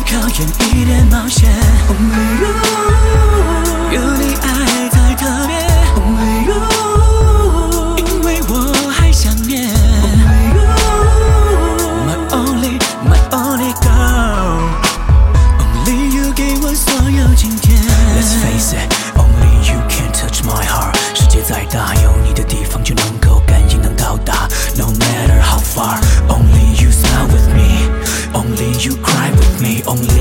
考验一点冒险。Only you， 有你爱才特别。Only you， 因为我还想念。Only you，my only girl。Only you 给我所有今天。 Let's face it, only you can touch my heart。世界再大，有你的地方就能够感应能到达。No matter how far, only you smile with me, only you cry with me, only